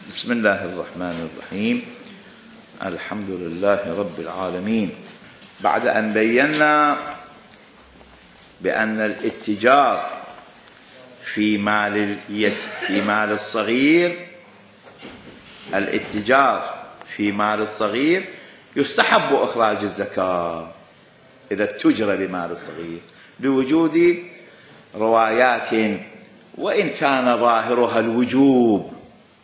بسم الله الرحمن الرحيم. الحمد لله رب العالمين. بعد أن بينا بأن الاتجار في مال الصغير، الاتجار في مال الصغير يستحب إخراج الزكاة إذا اتجر بمال الصغير بوجود روايات وإن كان ظاهرها الوجوب،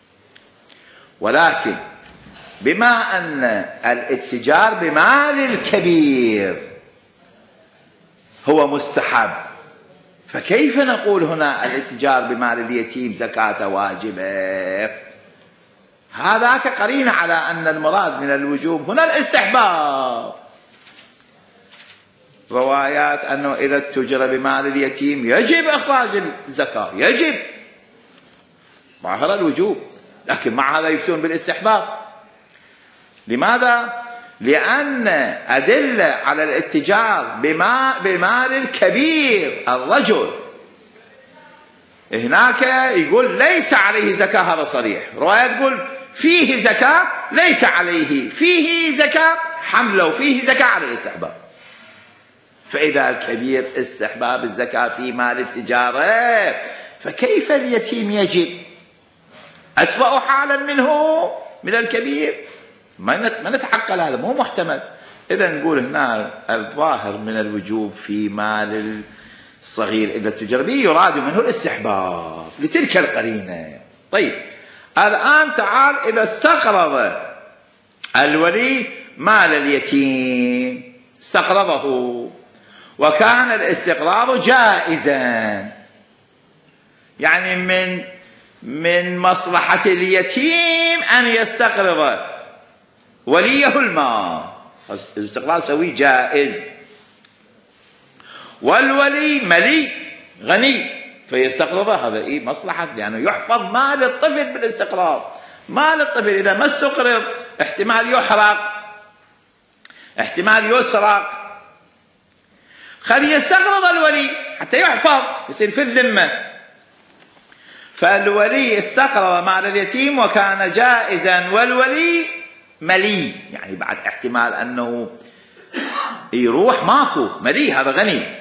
ولكن بما أن الاتجار بمال الكبير هو مستحب، فكيف نقول هنا الاتجار بمال اليتيم زكاة واجبة؟ هذاك قرينة على أن المراد من الوجوب هنا الاستحباب. روايات أنه إذا اتجر بمال اليتيم يجب إخراج الزكاة، يجب ظاهر الوجوب، لكن مع هذا يفتون بالاستحباب. لماذا؟ لأن أدلة على الاتجار بمال الكبير الرجل هناك يقول ليس عليه زكاة، هذا صريح. رواية تقول فيه زكاة، ليس عليه، فيه زكاة حمله، وفيه زكاة على الاستحباب. فإذا الكبير استحباب الزكاة في مال التجارة، فكيف اليتيم يجب؟ أسوأ حالا منه من الكبير؟ ما نتعقل، هذا مو محتمل. إذا نقول هنا الظاهر من الوجوب في مال الصغير إذا تجر به يراد منه الاستحباب لتلك القرينة. طيب الآن تعال، إذا استقرض الولي مال اليتيم، استقرضه وكان الاستقراض جائزا، يعني من مصلحة اليتيم أن يستقرض وليه المال، الاستقراض سوي جائز، والولي ملي غني فيستقرضه، هذا مصلحة، لأنه يحفظ مال الطفل بالاستقراض. مال الطفل إذا ما استقرض احتمال يحرق، احتمال يسرق، خلي يستقرض الولي حتى يحفظ، يصير في الذمة. فالولي استقرض مال اليتيم وكان جائزا، والولي ملي، يعني بعد احتمال أنه يروح ماكو، ملي هذا غني.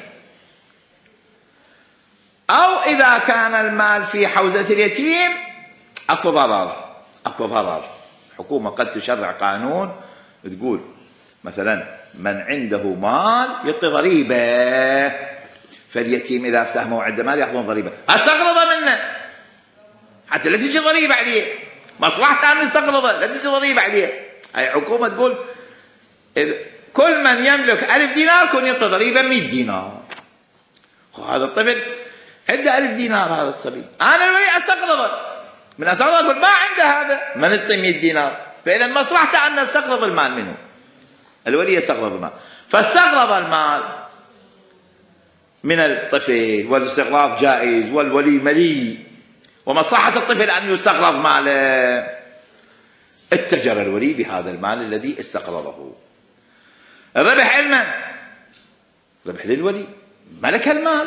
أو إذا كان المال في حوزة اليتيم أكو ضرر، حكومة قد تشرع قانون تقول مثلا من عنده مال يعطي ضريبة، فاليتيم إذا افتح موعد مال يأخذون ضريبة، استقرض منه حتى لا تجي ضريبة عليه، مصلحته أن يستقرضه لا تجي ضريبة عليه. هاي حكومة تقول كل من يملك 1000 دينار كن يعطي ضريبة 100 دينار. هذا الطفل عنده 1000 دينار، هذا الصبي أنا الولي أستقرضه، من أستقرضه أقول ما عنده هذا، ما نعطي 100 دينار، فإذا مصلحته أن نستقرض المال منه، الولي يستقرض المال، فاستقرض المال من الطفل، والاستقراض جائز، والولي ملي، ومصلحة الطفل أن يستقرض ماله. اتجر الولي بهذا المال الذي استقرضه. الربح علما، ربح للولي، ملك المال،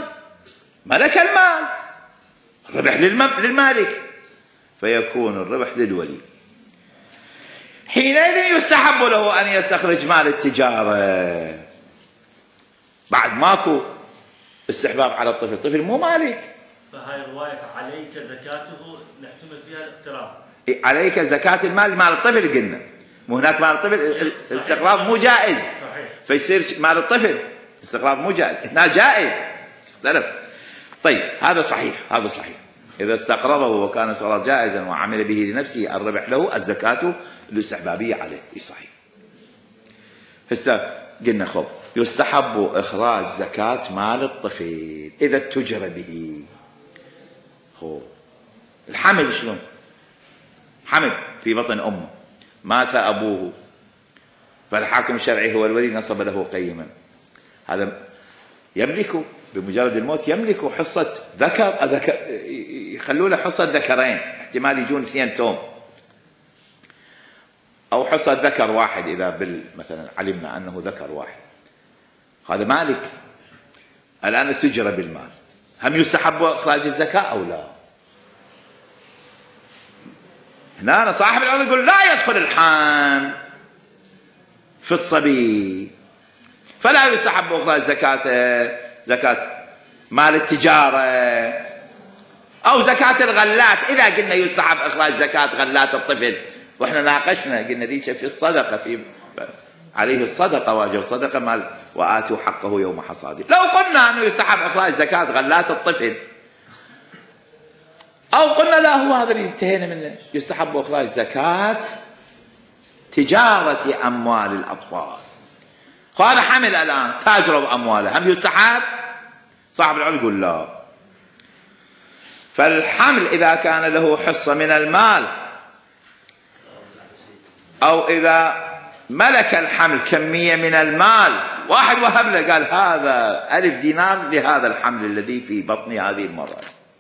الربح للمالك، فيكون الربح للولي. حينئذ يستحب له أن يستخرج مال التجارة، بعد ماكو استحباب على الطفل، الطفل مو مالك. فهاي الرواية عليك زكاته نحتمل فيها الاقتراض، عليك زكاة المال، مال الطفل قلنا، مو هناك مال الطفل الاستقراض مو جائز، صحيح. فيصير مال الطفل الاستقراض مو جائز، هنا جائز، اختلف. طيب هذا صحيح، هذا صحيح، إذا استقرضه وكان استقراض جائزا وعمل به لنفسه الربح له، الزكاة الاستحبابية عليه، صحيح. هسه قلنا خب يستحب إخراج زكاة مال الطفل إذا اتجر به. خب الحمل شلون؟ حمل في بطن أمه، مات أبوه، فالحاكم الشرعي هو الولي نصب له قيما، هذا يملك بمجرد الموت يملك حصة ذكر، يخلوا له حصة ذكرين، احتمال يجون 2 توم، أو حصة ذكر واحد إذا مثلا علمنا أنه ذكر واحد، هذا مالك. الآن اتجر بالمال، هم يستحب إخراج الزكاة أو لا؟ هنا صاحب العقد يقول لا يدخل الحمل في الصبي، فلا يستحب إخراج زكاة مال التجارة أو زكاة الغلات. إذا قلنا يستحب إخراج زكاة غلات الطفل، وإحنا ناقشنا قلنا ذيك في الصدقة، في عليه الصدقة، واجب الصدقة مال وآتوا حقه يوم حصاده. لو قلنا أنه يستحب إخراج زكاة غلات الطفل، أو قلنا لا هو هذا اللي انتهينا منه، يستحب إخراج زكاة تجارة أموال الأطفال. قال حمل الآن تاجر بأمواله، هم يستحب؟ صاحب العلم يقول لا. فالحمل إذا كان له حصة من المال، أو إذا ملك الحمل كمية من المال، واحد وهب له قال هذا 1000 دينار لهذا الحمل الذي في بطني هذه المرة،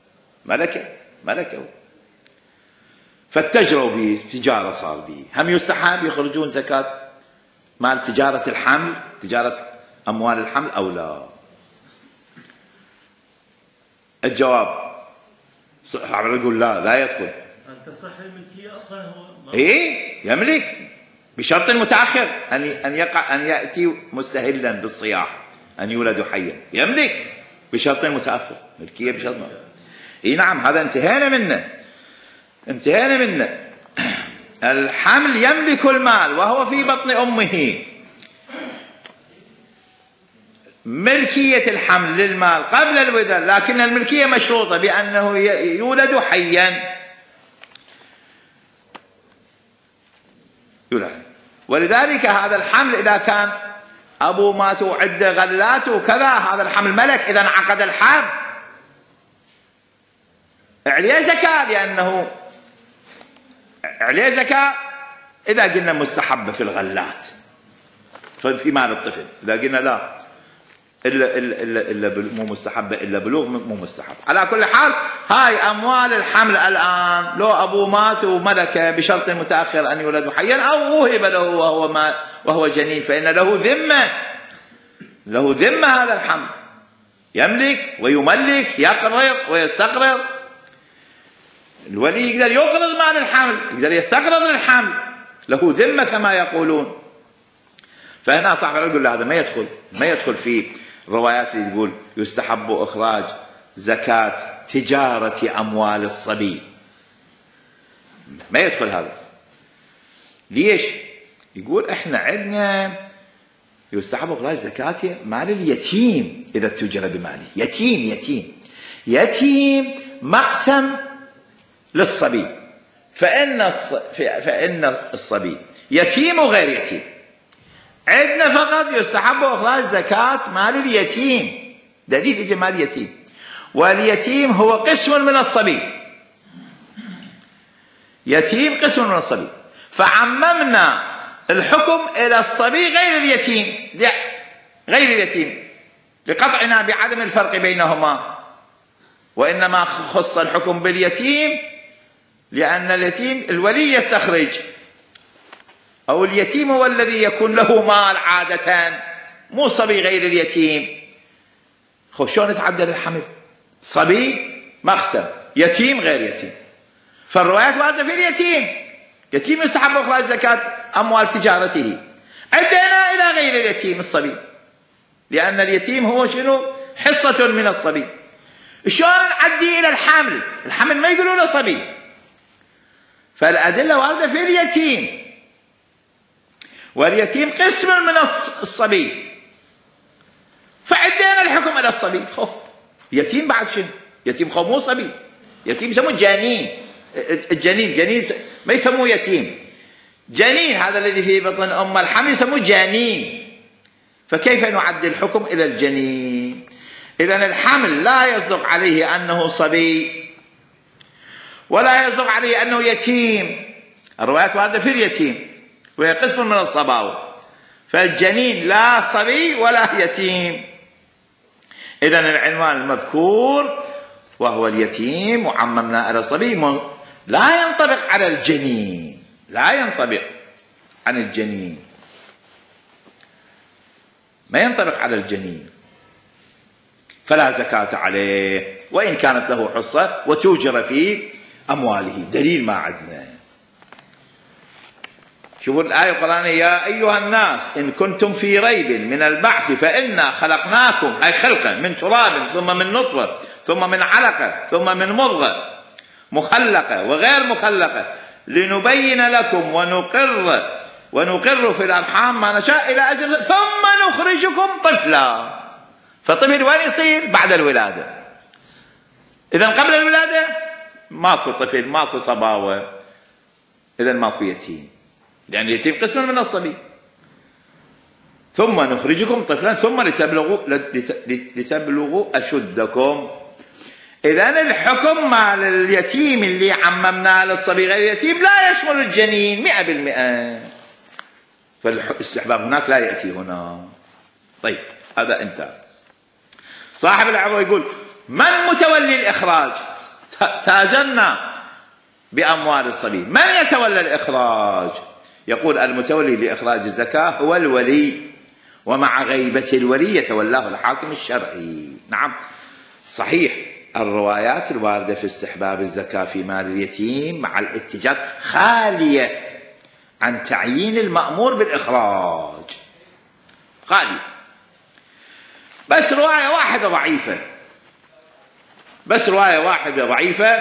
ملكه فاتجروا به، تجارة صار به، هم يستحب يخرجون زكاة مال تجارة الحمل، تجارة أموال الحمل أو لا؟ الجواب صاحب يقول لا يدخل. أنت صح الملكية أصلا هو يملك بشرط متأخر أن يأتي مستهلا بالصياح، أن يولد حيا، يملك بشرط متأخر، ملكية بشرط متأخر. نعم، هذا انتهينا منه. الحمل يملك المال وهو في بطن أمه، ملكية الحمل للمال قبل الولادة، لكن الملكية مشروطة بأنه يولد حيا، ولذلك هذا الحمل إذا كان أبو مات وعده غلات وكذا، هذا الحمل ملك، إذا انعقد الحمل عليه زكاة، لأنه عليه زكاة. إذا قلنا مستحبة في الغلات في مال الطفل، إذا قلنا لا إلا مو مستحبة، إلا بلوغ مو مستحب. على كل حال هاي أموال الحمل الآن، لو أبو مات وملك بشرط متأخر أن يولد حيا، أو وهب له وهو جنين، فإن له ذمة هذا الحمل، يملك ويملك، يقرض ويستقرض. الولي يقدر يقرض مال الحمل، يقدر يستقرض للحمل، له ذمة كما يقولون. فهنا صاحب العلم يقول له هذا ما يدخل في الروايات اللي تقول يستحب إخراج زكاة تجارة أموال الصبي، ما يدخل هذا. ليش؟ يقول إحنا عندنا يستحب إخراج زكاة مال اليتيم إذا اتجر بماله. يتيم مقسم للصبي، فإن الصبي يتيم وغير يتيم. عندنا فقط يستحب إخراج زكاة مال اليتيم، دليل يجي مال اليتيم، واليتيم هو قسم من الصبي، يتيم قسم من الصبي، فعممنا الحكم إلى الصبي غير اليتيم لقطعنا بعدم الفرق بينهما، وإنما خص الحكم باليتيم لأن اليتيم الولي يستخرج، أو اليتيم هو الذي يكون له مال عادة، مو صبي غير اليتيم. شلون يتعدل الحمل؟ صبي مقسم، يتيم غير يتيم. فالروايات واردة في يتيم يستحب إخراج زكاة أموال تجارته. عدنا إلى غير اليتيم الصبي، لأن اليتيم هو شنو؟ حصة من الصبي. شلون نعدي إلى الحمل ما يقولون له صبي. فالأدلة واردة في اليتيم، واليتيم قسم من الصبي، فعدينا الحكم على الصبي. يتيم بعد شنو؟ يتيم مو صبي، يتيم يسموه جنين. الجنين ما يسموه يتيم، جنين هذا الذي في بطن أم الحمل يسموه جنين. فكيف نعدي الحكم إلى الجنين؟ إذن الحمل لا يصدق عليه أنه صبي ولا يصدق عليه أنه يتيم. الروايات واردة في اليتيم وهي قسم من الصباوة، فالجنين لا صبي ولا يتيم. إذن العنوان المذكور وهو اليتيم وعممنا على الصبي لا ينطبق على الجنين، لا ينطبق عن الجنين، ما ينطبق على الجنين، فلا زكاة عليه وإن كانت له حصة وتوجر في أمواله. دليل ما عندنا شوفوا الآية القرآنية: يا أيها الناس إن كنتم في ريب من البعث فإنا خلقناكم، أي خلقا، من تراب ثم من نطفة ثم من علقة ثم من مضغة مخلقة وغير مخلقة لنبين لكم ونقر في الأرحام ما نشاء إلى أجل ثم نخرجكم طفلا. فطفل وين يصير؟ بعد الولادة. إذن قبل الولادة ماكو طفل، ماكو صباوة، إذن ماكو يتيم، لأن اليتيم قسم من الصبي. ثم نخرجكم طفلا ثم لتبلغوا أشدكم. إذن الحكم مع اليتيم اللي عممناه للصبي غير اليتيم لا يشمل الجنين 100%، فالاستحباب هناك لا يأتي هنا. طيب هذا انتهى. صاحب العروة يقول: من متولي الإخراج؟ تاجرنا بأموال الصبي، من يتولى الإخراج؟ يقول: المتولي لإخراج الزكاة هو الولي، ومع غيبة الولي يتولاه الحاكم الشرعي. نعم صحيح، الروايات الواردة في استحباب الزكاة في مال اليتيم مع الاتجار خالية عن تعيين المأمور بالإخراج، خالية. بس رواية واحدة ضعيفة،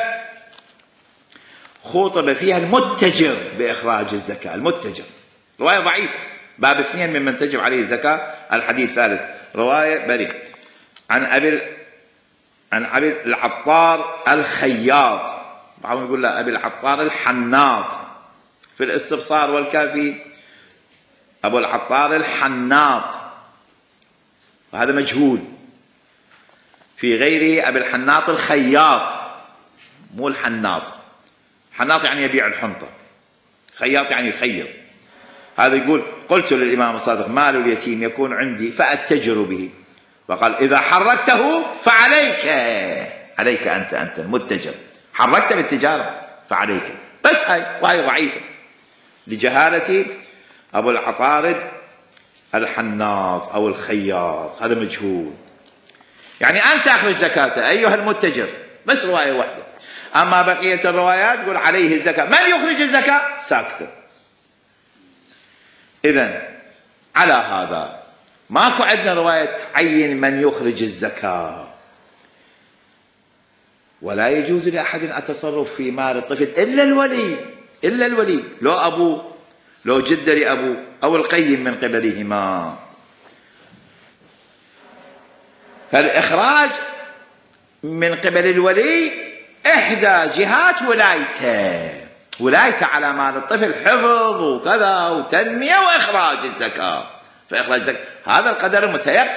خُطب فيها المتجر بإخراج الزكاة. المتجر رواية ضعيفة، باب 2 ممن تجب عليه الزكاة، الحديث 3 رواية بريء عن أبي العطار الخياط، بعضهم يقول له أبي العطار الحناط، في الاستبصار والكافي أبو العطار الحناط، وهذا مجهول. في غيره أبي الحناط الخياط، مو الحناط. حناط يعني يبيع الحنطة، خياط يعني يخيط. هذا يقول: قلت للإمام الصادق: مال اليتيم يكون عندي فأتجر به، فقال: إذا حركته فعليك أنت المتجر، حركت بالتجارة فعليك. بس وهي ضعيفة لجهالة أبو العطارد الحناط أو الخياط، هذا مجهول. يعني أنت أخرج زكاته أيها المتجر، بس رواية واحدة. أما بقية الروايات يقول عليه الزكاة. من يخرج الزكاة؟ ساكثر. إذن على هذا ماكو عندنا رواية تعين من يخرج الزكاة، ولا يجوز لأحد التصرف في مال الطفل إلا الولي، لو أبوه، لو جد لأبوه، أو القيم من قبلهما. فالإخراج من قبل الولي إحدى جهات ولايته على مال الطفل، حفظ وكذا وتنمية وإخراج الزكاة. فإخراج الزكاة هذا القدر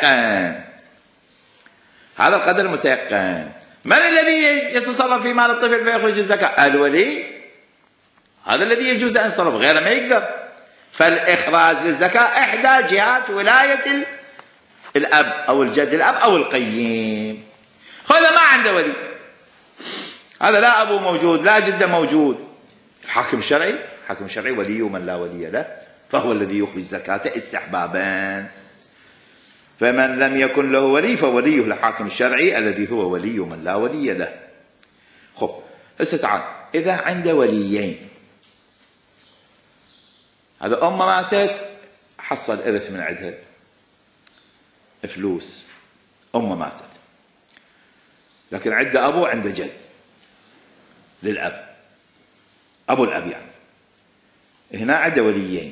المتيقن. من الذي يتصرف في مال الطفل فيخرج الزكاة؟ الولي، هذا الذي يجوز أن يتصرف، غيره ما يقدر. فالإخراج للزكاة إحدى جهات ولاية الأب أو الجد الأب أو القيم. هذا ما عنده ولي، هذا لا أبو موجود لا جد موجود. الحاكم الشرعي ولي من لا ولي له، فهو الذي يخرج زكاة استحبابا. فمن لم يكن له ولي فوليه الحاكم الشرعي الذي هو ولي من لا ولي له. خب هسه تعال، إذا عنده وليين، هذا أم ماتت حصل إرث من عندها فلوس، أم ماتت، لكن عنده أبو عنده جد للأب، أبو الأب يعني. هنا عنده وليين،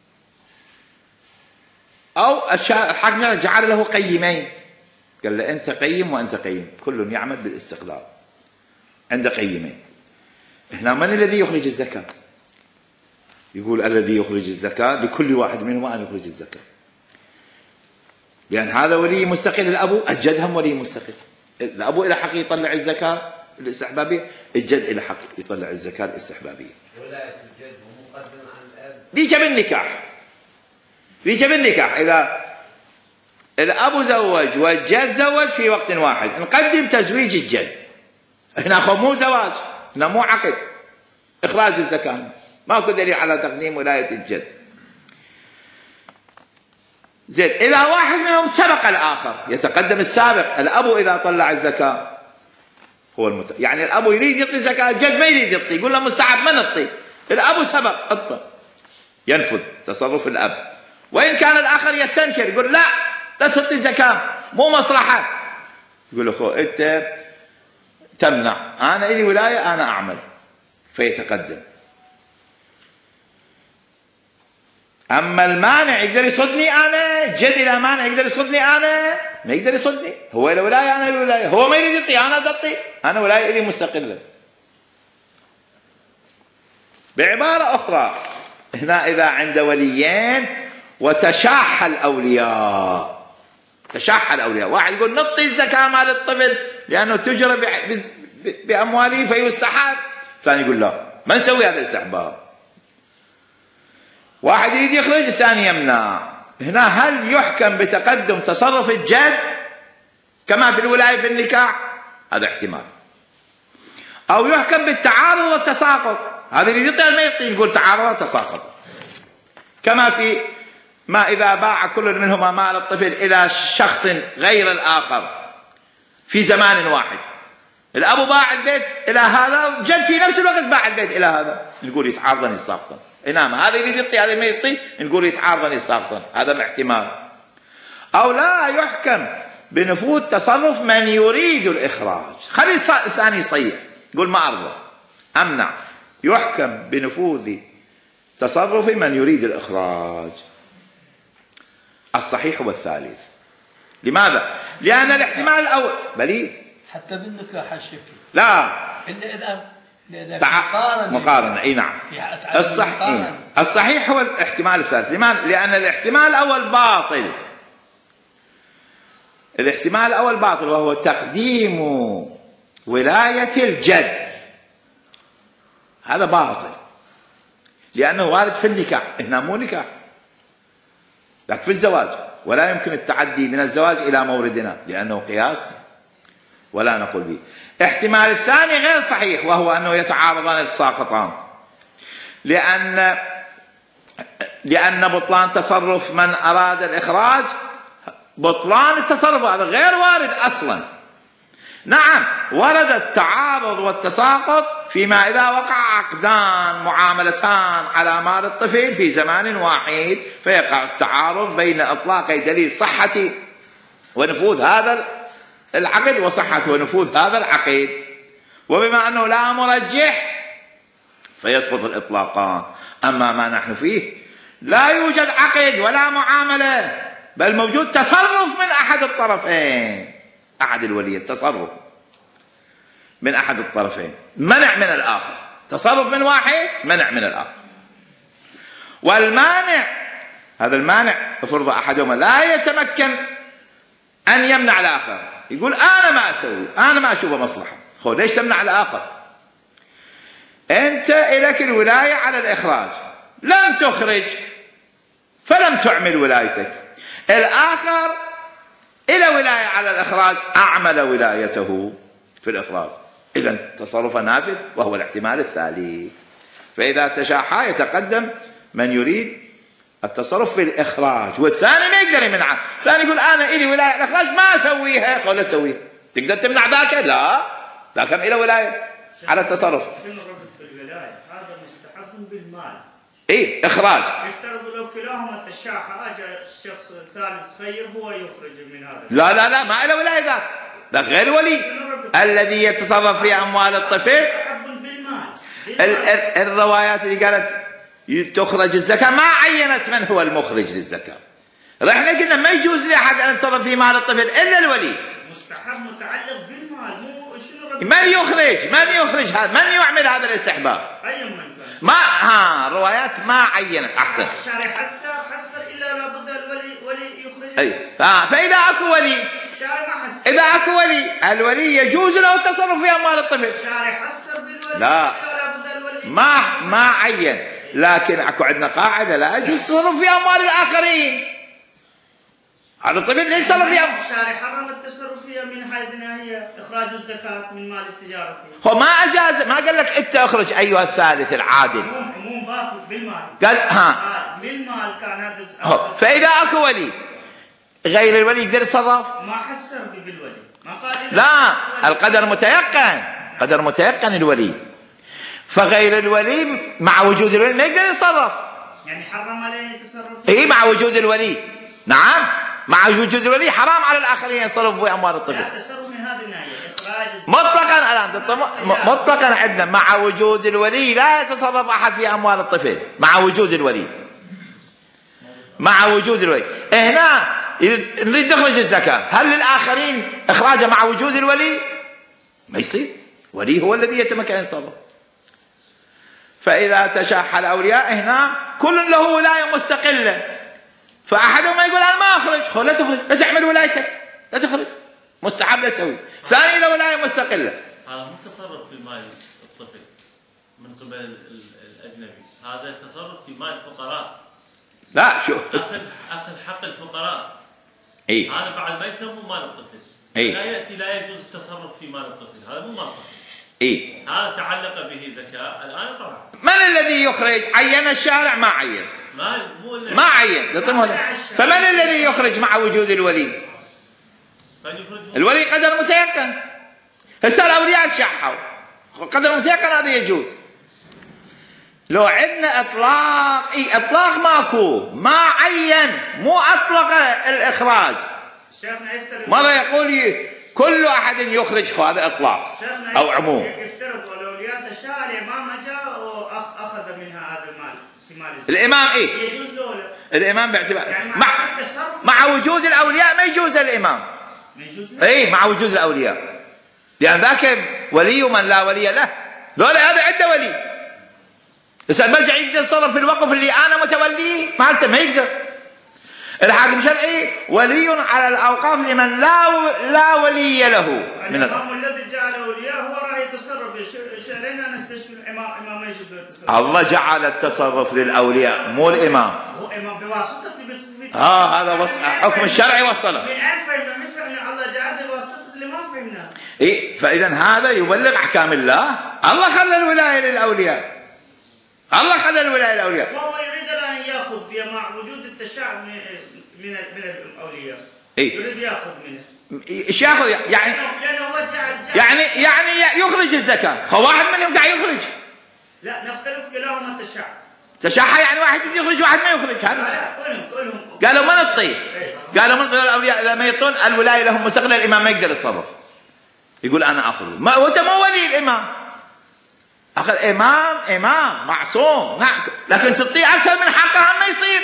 أو الحاكم جعل له قيمين، قال له أنت قيم وأنت قيم، كل يعمل بالاستقلال، عنده قيمين. هنا من الذي يخرج الزكاة؟ يقول الذي يخرج الزكاة لكل واحد منهما أن يخرج الزكاة، لأن هذا ولي مستقل، الأبو الجد هم ولي مستقل. الأبو إلى حق يطلع الزكاة الاستحبابية، الجد إلى حق يطلع الزكاة الاستحبابية. ولاية الجد مقدم عن الأب. ذيك بالنكاح إذا الأب زوج والجد زوج في وقت واحد، نقدم تزويج الجد. هنا أخو مو زواج، هنا مو عقد، إخراج الزكاة، ماكو دليل على تقديم ولاية الجد. زين، إذا واحد منهم سبق الآخر يتقدم السابق. الأب إذا طلع الزكاة هو يعني الأب يريد يعطي زكاة، الجد ما يريد يعطي، يقول له مستحب ما نعطي، الأب سبق أعطى. ينفذ تصرف الأب، وإن كان الآخر يستنكر يقول لا تعطي زكاة مو مصلحة، يقول له أنت تمنع، أنا إلي ولاية أنا أعمل، فيتقدم. أما المانع يقدر يصدني أنا، جد إلى مانع يقدر يصدني أنا؟ ما يقدر يصدني، هو إلى ولاية أنا إلي ولاية، هو ما يريد يعطي أنا أعطي، أنا ولاية إلي مستقلة. بعبارة أخرى، هنا إذا عند وليين وتشاح الأولياء، تشاح الأولياء، واحد يقول نعطي الزكاة مال الطفل لأنه تجرى بأمواله فيستحب، ثاني يقول لا ما نسوي هذا الاستحباب. واحد يريد يخرج الثاني يمنع. هنا هل يحكم بتقدم تصرف الجد كما في الولاية في النكاح؟ هذا احتمال. أو يحكم بالتعارض والتساقط، هذا يريد يعطي ما يعطي يقول تعارض وتساقط، كما في ما إذا باع كل منهما مال الطفل إلى شخص غير الآخر في زمان واحد، الأب باع البيت إلى هذا، الجد في نفس الوقت باع البيت إلى هذا، نقول يتعارضن يتساقطن. إنما هذا يريد يعطي هذا ما يعطي، نقول يتعارضن يتساقطن، هذا الاحتمال. أو لا يحكم بنفوذ تصرف من يريد الإخراج، خلي الثاني يصيح يقول ما أرضى أمنع، يحكم بنفوذ تصرف من يريد الإخراج. الصحيح هو الثالث. لماذا؟ لأن الاحتمال الأول بلي حتى بالنكاح الشكل لا إلا إذا مقارنة. أي نعم، الصحيح هو الاحتمال الثالث. لماذا؟ لأن الاحتمال الأول باطل، الاحتمال الأول باطل، وهو تقديم ولاية الجد، هذا باطل لأنه وارد في النكاح، هنا مو نكاح لكن في الزواج، ولا يمكن التعدي من الزواج إلى موردنا لأنه قياس ولا نقول به. احتمال الثاني غير صحيح، وهو أنه يتعارضان يتساقطان، لأن بطلان تصرف من أراد الإخراج، بطلان التصرف هذا غير وارد أصلا. نعم ورد التعارض والتساقط فيما إذا وقع عقدان معاملتان على مال الطفل في زمان واحد، فيقع التعارض بين إطلاق دليل صحة ونفوذ هذا العقد وصحة ونفوذ هذا العقد، وبما أنه لا مرجح فيسقط الإطلاقان. أما ما نحن فيه لا يوجد عقد ولا معاملة، بل موجود تصرف من أحد الطرفين، أحد الولي التصرف من أحد الطرفين، منع من الآخر، تصرف من واحد منع من الآخر. والمانع، هذا المانع افرض أحدهما لا يتمكن أن يمنع الآخر، يقول أنا ما أسوي، أنا ما أشوف مصلحة، خو ليش تمنع الآخر؟ أنت إليك الولاية على الإخراج، لم تخرج فلم تعمل ولايتك، الآخر إلى ولاية على الإخراج أعمل ولايته في الإخراج، إذن تصرف نافذ، وهو الاحتمال الثالث. فإذا تشاحا يتقدم من يريد التصرف في الإخراج، والثاني ما يقدر يمنعه، الثاني يقول أنا إلي ولاية على الإخراج ما أسويها، قول أسويها، تقدر تمنع ذاك؟ لا، ذاك إلى ولاية على التصرف. شنو الربط في الولاية؟ هذا مستحب بالمال. إيه إخراج. يفترض لو كلاهما تشاحا أجا الشخص الثالث خير هو يخرج من هذا. لا لا لا، ما إلى ولاية ذاك غير ولي الذي يتصرف في أموال الطفل. الروايات اللي قالت تخرج الزكاة ما عينت من هو المخرج للزكاة. احنا قلنا ما يجوز لأحد أن يتصرف في مال الطفل إلا الولي. مستحب متعلق بالمال، مو شنو من يخرج هذا، من يعمل هذا الاستحباب؟ أي من كان. ما الروايات ما عينت. أحسن. الشارع حسر إلا لابد الولي يخرج. أي. فإذا أكو ولي، الشارع ما حسر. إذا أكو ولي، الولي يجوز له التصرف في أموال الطفل. الشارع حسر بالولي. لا. لابد الولي. ما عين، لكن أكو عندنا قاعدة لا يجوز التصرف في أموال الآخرين. هذا الطفل ليس تصرف في أموال. الشارع حرم التصرف فيها من حيث هي إخراج الزكاة من مال التجارة. هو ما أجاز، ما قال لك أنت أخرج أيها الثالث العادل. عموم باطل بالمال. قال بالمال كان هذا. فإذا أكو ولي غير الولي يقدر يتصرف؟ ما حسر بالولي. ما قال لا، القدر متيقن، قدر متيقن الولي، فغير الولي مع وجود الولي ما يقدر يتصرف. يعني حرم عليه التصرف؟ اي مع وجود الولي. نعم مع وجود الولي حرام على الاخرين يتصرفوا في اموال الطفل. لا التصرف من هذه الناحيه اخراج مطلقا الان مطلقا عندنا مع وجود الولي لا يتصرف احد في اموال الطفل مع وجود الولي. مع وجود الولي هنا نريد نخرج الزكاه، هل للاخرين اخراجها مع وجود الولي؟ ما يصير، ولي هو الذي يتمكن يتصرف. فاذا تشاح الاولياء هنا كل له ولايه مستقله، فاحدهم يقول انا ما اخرج، خذ لا تخرج، لا تعمل ولايتك، لا تخرج، مستحب لا تسوي. ثاني له ولايه مستقله. هذا مو تصرف في مال الطفل من قبل الاجنبي، هذا تصرف في مال الفقراء. لا شو اخذ حق الفقراء. اي هذا بعد ما يسموه مال الطفل. اي لا ياتي لا يجوز التصرف في مال الطفل، هذا مو مال الطفل. اي هذا تعلق به زكاه، الان طلع. من الذي يخرج؟ عين الشارع؟ ما عين. ما عين. فمن الذي يخرج مع وجود الولي؟ الولي قدر متيقن. هسه الاولياء تشحوا قدر متيقن هذا يجوز. لو عندنا اطلاق، اي اطلاق ماكو، ما عين، مو اطلق الاخراج. ماذا يقول كل احد يخرج؟ هذا اطلاق او عموم. يفترض الاولياء تشاء الامام جاء واخذ منها هذا المال في مال الامام ايه يجوز له؟ الامام باعتبار يعني مع وجود الاولياء ما يجوز الامام. اي مع وجود الاولياء، لان ذاك ولي من لا ولي له، ذولا هذا عنده ولي. بس المرجع يقدر يتصرف في الوقف اللي انا متوليه مالته، ما يقدر. الحاكم الشرعي ولي على الاوقاف لمن لا ولي له من الامام الذي جعل اولياء هو راح يتصرف. علينا نستشفي الامام ما يجوز له التصرف. الله جعل التصرف للاولياء مو الامام. هو امام بواسطه هذا حكم الشرعي وصله. من ألف فهمنا الله جعل بواسطه اللي ما فهمناه. اي فاذا هذا يبلغ احكام الله. الله خلى الولايه للاولياء. الله خلى الولايه للاولياء. وهو يريد ان ياخذ مع وجود التشاع من الاولياء. يريد ياخذ منه. ايش ياخذ؟ يعني يعني يخرج الزكاه، فواحد منهم قاعد يخرج. لا نختلف كلاهما التشاع. تشاح يعني واحد يخرج وواحد ما يخرج. هذا كلهم قالوا ما نطي. قالوا من الاولياء لما يطون الولايه لهم مستقله، الامام ما يقدر يتصرف. يقول انا اخرج. ما هو مو ولي الامام. اخر امام معصوم، نعم، لكن تعطيه اكثر من حقه ما يصير.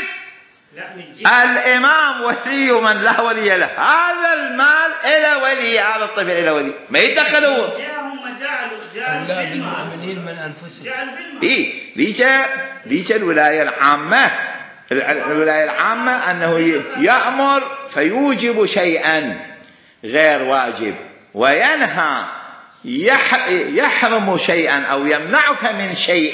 الامام ولي من لا ولي له، هذا المال الى ولي، هذا الطفل الى ولي، ما يتدخلون. جعلوا بالمؤمنين من انفسهم. ليش الولايه العامه؟ الولايه العامه انه يامر فيوجب شيئا غير واجب، وينهى يحرم شيئا او يمنعك من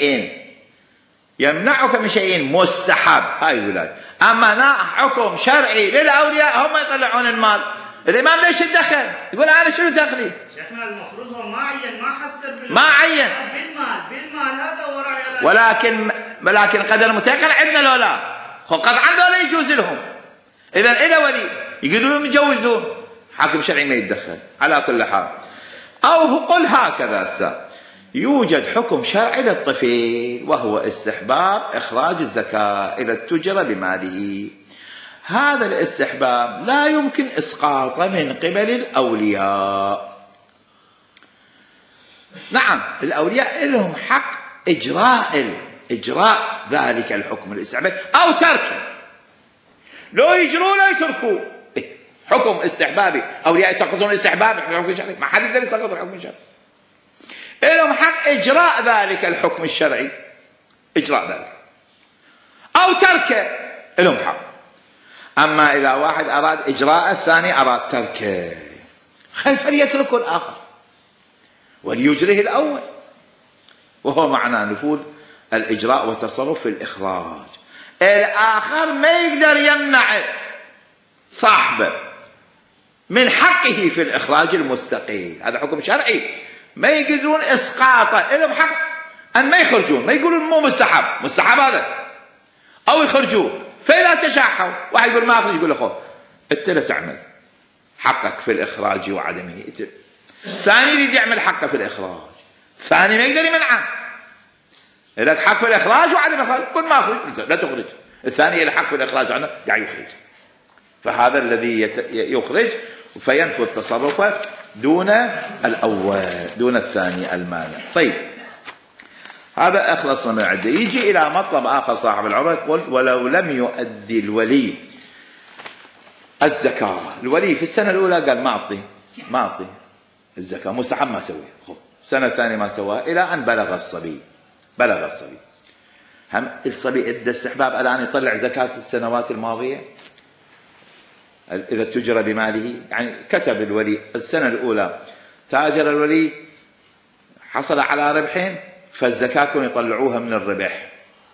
شيء مستحب. هاي الولايه. اما حكم شرعي للاولياء، هم يطلعون المال، الامام ليش يتدخل؟ يقول انا شنو دخلي؟ شيخنا المفروض هو ما عين، ما حسب ما عين بالمال هذا وراء. ولكن قدر متيقن عندنا لو لا، قطعا لا يجوز لهم. اذا الى ولي يقدرون يجوزون، حاكم شرعي ما يتدخل على كل حال. او قل هكذا هسه يوجد حكم شرعي للطفل وهو استحباب اخراج الزكاه اذا اتجر بماله. هذا الاستحباب لا يمكن اسقاطه من قبل الاولياء. نعم الاولياء لهم حق اجراء ذلك الحكم الاستحباب او تركه. لو يجروا لا يتركوا. حكم استحبابي، اولياء يسقطون الاستحباب، حكم شرعي، ما حد يقدر يسقط الحكم الشرعي. لهم حق اجراء ذلك الحكم الشرعي، اجراء ذلك او تركه، لهم حق. اما اذا واحد اراد اجراء، الثاني اراد تركه، فليتركه الاخر وليجره الاول، وهو معنى نفوذ الاجراء والتصرف في الاخراج. الاخر ما يقدر يمنع صاحبه من حقه في الاخراج المستقيل. هذا حكم شرعي، ما يقدرون اسقاطه. لهم حق ان ما يخرجون، ما يقولون مو مستحب هذا، او يخرجون. فاذا تشاحوا، واحد يقول ما اخرج، يقول له خذ انت لا تعمل حقك في الاخراج وعدمه. ثاني يريد يعمل حقه في الاخراج، ثاني ما يقدر يمنعه. لك حق في الإخراج وعدم الإخراج، كل ما أخرج لا تخرج. الثاني له حق في الإخراج عنه قاعد يخرج، فهذا الذي يخرج فينفذ تصرفه دون الأول دون الثاني المانع. طيب هذا أخلصنا من العدة. يجي إلى مطلب آخر صاحب العمرة يقول ولو لم يؤدي الولي الزكاة. الولي في السنة الأولى قال ما أعطي الزكاة، مستحب ما سويه، السنة الثانية ما سواها إلى أن بلغ الصبي. هم الصبي ادى استحباب الآن يطلع زكاة السنوات الماضية إذا تجرى بماله. يعني كتب الولي السنة الأولى، تاجر الولي حصل على ربحين، فالزكاة كانوا يطلعوها من الربح.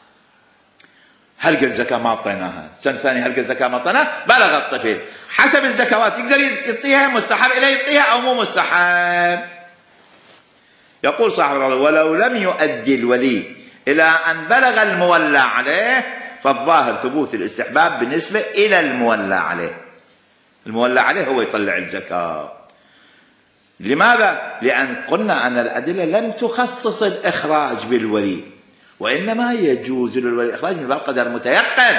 هلقى الزكاة ما أعطيناها، السنة الثانية هلقى الزكاة ما أعطيناها، بلغ الطفل حسب الزكوات يقدر يعطيها، مستحب إليه يعطيها أو مو مستحب. يقول صاحب العمرة ولو لم يؤدي الولي إلى أن بلغ المولى عليه فالظاهر ثبوت الاستحباب بالنسبة إلى المولى عليه. المولى عليه هو يطلع الزكاة. لماذا؟ لأن قلنا أن الأدلة لم تخصص الإخراج بالولي، وإنما يجوز للولي الإخراج من باب قدر متيقن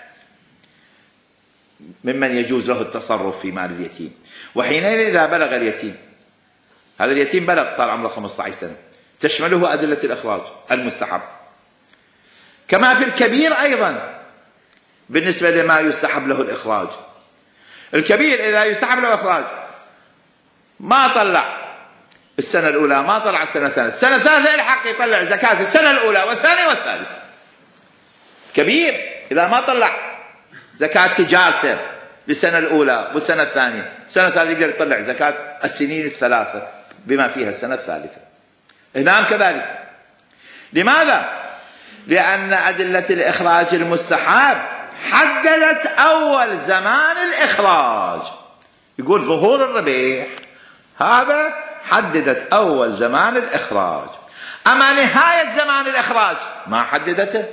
ممن يجوز له التصرف في مال اليتيم. وحينئذ إذا بلغ اليتيم، هذا اليتيم بلغ صار عمره 15 سنة، تشمله أدلة الإخراج المستحب، كما في الكبير أيضا بالنسبة لما يستحب له الإخراج. الكبير إذا يستحب له إخراج ما طلع السنة الأولى، ما طلع السنة الثانية، السنة الثالثة يلحق يطلع زكاة السنة الأولى والثانية والثالثة. كبير إذا ما طلع زكاة تجارته للسنة الأولى والسنة الثانية، السنة الثالثة يقدر يطلع زكاة السنين الثلاثة بما فيها السنة الثالثة. هنا كذلك. لماذا؟ لأن أدلة الإخراج المستحب حددت أول زمان الإخراج. يقول ظهور الربيع، هذا حددت أول زمان الإخراج. أما نهاية زمان الإخراج ما حددته.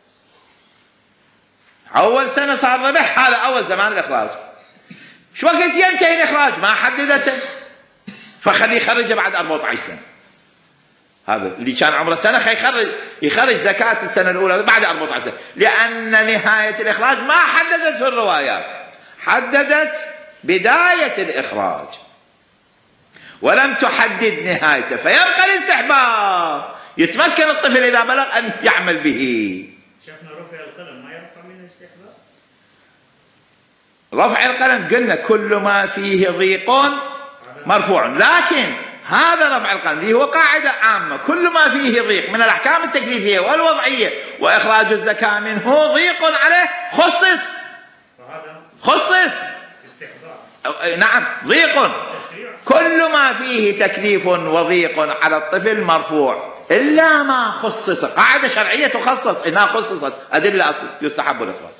أول سنة صار الربح، هذا أول زمان الإخراج. شو وقت ينتهي الإخراج ما حددته، فخليه يخرجه بعد 14 سنة. هذا اللي كان عمره سنة يخرج زكاة السنة الأولى بعد 14 سنة، لأن نهاية الإخراج ما حددت في الروايات، حددت بداية الإخراج ولم تحدد نهايته، فيبقى الاستحباب. يتمكن الطفل إذا بلغ أن يعمل به. شيخنا رفع القلم ما يرفع منه استحباب؟ رفع القلم قلنا كل ما فيه ضيق مرفوع، لكن هذا رفع القلم اللي هو قاعدة عامة، كل ما فيه ضيق من الأحكام التكليفية والوضعية وإخراج الزكاة منه ضيق عليه خصص نعم ضيق. كل ما فيه تكليف وضيق على الطفل مرفوع إلا ما خصص، قاعدة شرعية تخصص، إنها خصصت أدلة يستحب الإخراج.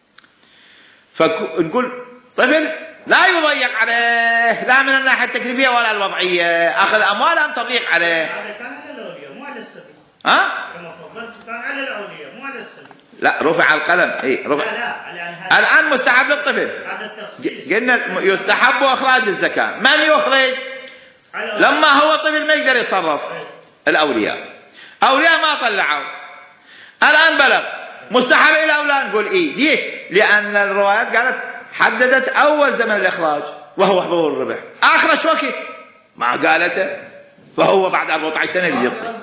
فنقول طفل لا يضيق عليه لا من الناحية التكليفية ولا الوضعية، أخذ أموال أم تضيق عليه. هذا كان على الأولياء مو على السبيل. كما فضلت كان على الأولياء مو على السبيل. لا رفع القلم. رفع. لا الآن مستحب للطفل. هذا التخصيص. قلنا يستحب إخراج الزكاة. من يخرج؟ لما هو طفل ما يقدر يتصرف. الأولياء ما طلعوا، الآن بلغ، مستحب إلى أولاد. نقول ليش؟ لأن الروايات قالت حددت أول زمن الإخراج وهو حضور الربح، آخر شو وقت ما قالته، وهو بعد 14 سنة اللي يطلع.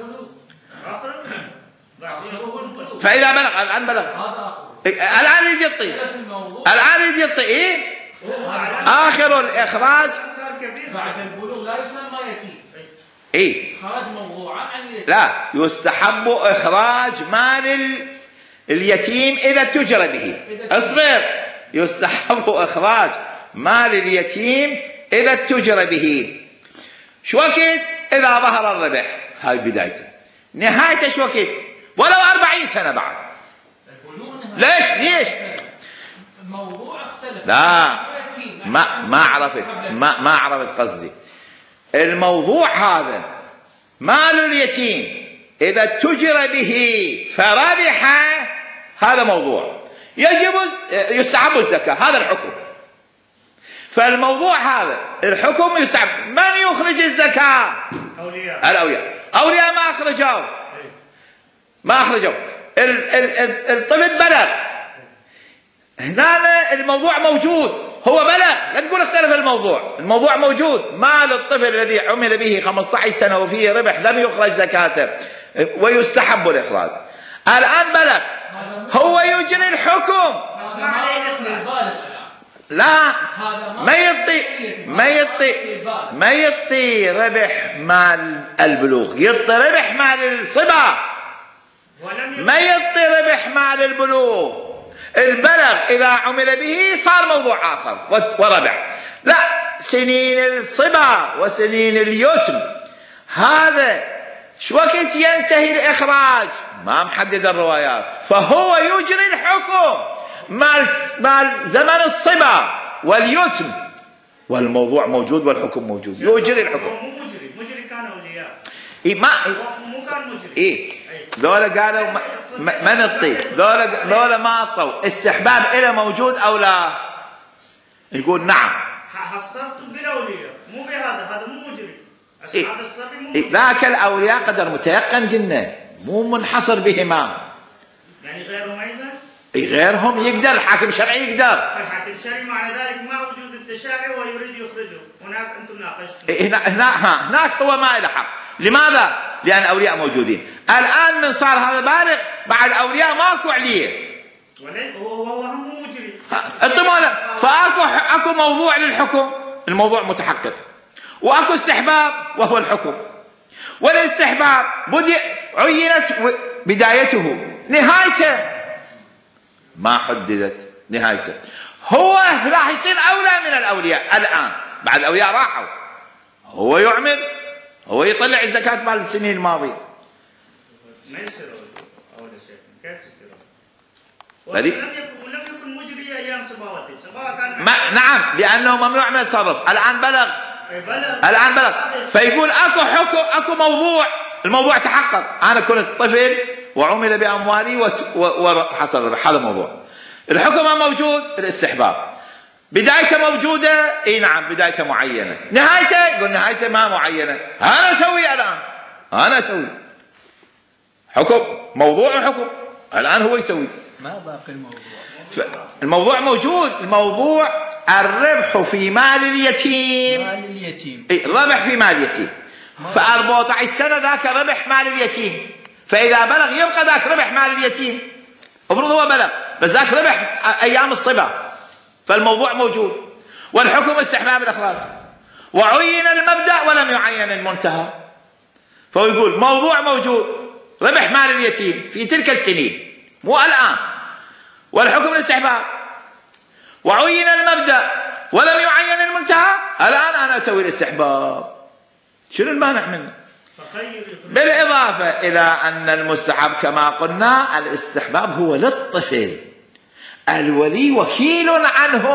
فإذا بلغ الآن يجي يطي آخر الإخراج بعد البلوغ لا يسمى يتيم. إخراج موضوعا عن اليتيم. لا يستحب إخراج مال اليتيم إذا تجر به. اصبر. يستحب إخراج مال اليتيم إذا تجر به. شو وقت؟ إذا ظهر الربح. هاي بدايته. نهايته شو وقت؟ ولو 40 سنة بعد. ليش؟ الموضوع اختلف. لا ما عرفت قصدي. الموضوع هذا مال اليتيم إذا تجر به فربح، هذا موضوع يستحب الزكاة، هذا الحكم. فالموضوع هذا الحكم يستحب. من يخرج الزكاة؟ الأولياء ما أخرجوا. ما أخرجوا. الطفل بلغ، هنا الموضوع موجود، هو بلغ، لا تقول اختلف الموضوع موجود. مال الطفل الذي عمل به 15 سنة وفيه ربح لم يخرج زكاته ويستحب الإخراج. الآن بلغ، هو يجري الحكم، لا ما يعطي ربح مال البلوغ، يعطي ربح مال الصبا، ما يعطي ربح مال البلوغ. البلغ إذا عمل به صار موضوع آخر وربح، لا سنين الصبا وسنين اليتم هذا شو وقت ينتهي الإخراج ما محدد الروايات، فهو يجري الحكم مال زمن الصبا واليتم، والموضوع موجود والحكم موجود، يجري الحكم. مجري كان أولياء مو كان مجري. ذولا قالوا ما نعطي، ذولا ما عطوا. استحباب إله موجود أو لا؟ نقول نعم. حصرت بالأولياء مو بهذا مو مجري. هذا الصبي مو مجري. ذاك الأولياء قدر متيقن قلنا مو منحصر بهما. يعني غيرهم أيضا؟ غيرهم يقدر، الحاكم الشرعي يقدر. الحاكم الشرعي معنى ذلك ما وجود التشاعي ويريد يخرجه، هناك أنتم ناقشتم. هناك هو ما له حق. لماذا؟ لأن الأولياء موجودين. الآن من صار هذا بالغ بعد الأولياء ماكو عليه. هو مو مجري. فأكو موضوع للحكم، الموضوع متحقق، وأكو استحباب وهو الحكم. والاستحباب عينت بدايته، نهايته ما حددت نهايته. هو راح يصير أولى من الأولياء الآن، بعد الأولياء راحوا، هو يعمل، هو يطلع الزكاة مال السنين الماضية. ما يصير أول شيء، كيف يصير؟ ولم يكن مجري أيام صباوته، كان نعم، لأنه ممنوع من التصرف. الآن بلغ، فيقول أكو موضوع، الموضوع تحقق. أنا كنت طفل وعمل بأموالي وحصل هذا موضوع. الحكم موجود، الاستحباب بدايته موجودة، اي نعم بدايته معينة. نهايته يقول نهايته ما معينة. أنا أسوي الآن، أنا أسوي حكم، موضوع وحكم. الآن هو يسوي، ما باقي الموضوع موجود. الموضوع الربح في مال اليتيم، الربح في مال اليتيم. ف14 سنة ذاك ربح مال اليتيم، فإذا بلغ يبقى ذاك ربح مال اليتيم. المفروض هو بلغ بس ذاك ربح أيام الصبا، فالموضوع موجود. والحكم استحباب الإخراج، وعين المبدأ ولم يعين المنتهى. فهو يقول موضوع موجود، ربح مال اليتيم في تلك السنين مو الآن، والحكم الاستحباب، وعين المبدأ ولم يعين المنتهى. الآن أنا أسوي الاستحباب، شنو المانع منه؟ بالإضافة إلى أن المستحب كما قلنا الاستحباب هو للطفل، الولي وكيل عنه،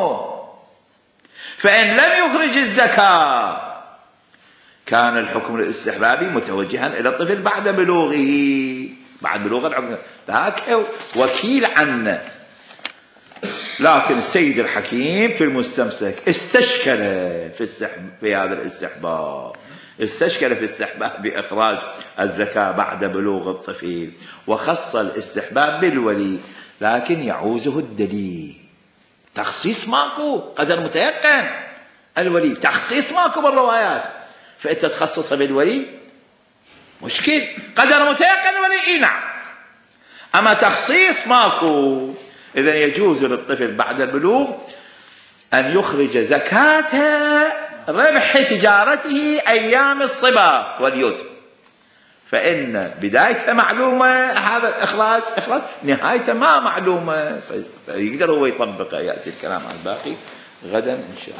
فإن لم يخرج الزكاة كان الحكم الاستحبابي متوجها إلى الطفل بعد بلوغه، بعد بلوغ الحكم، ذاك وكيل عنه. لكن السيد الحكيم في المستمسك استشكل في هذا الاستحباب، استشكل في استحباب بإخراج الزكاة بعد بلوغ الطفل، وخص الاستحباب بالولي، لكن يعوزه الدليل. تخصيص ماكو، قدر متيقن الولي، تخصيص ماكو بالروايات، فأنت تخصص بالولي مشكل. قدر متيقن الولي نعم، أما تخصيص ماكو. إذن يجوز للطفل بعد البلوغ أن يخرج زكاة ربح تجارته أيام الصبا واليتم، فإن بدايته معلومة هذا الإخراج، نهايته ما معلومة، فيقدر هو يطبقه. يأتي الكلام عن الباقي غدا إن شاء الله.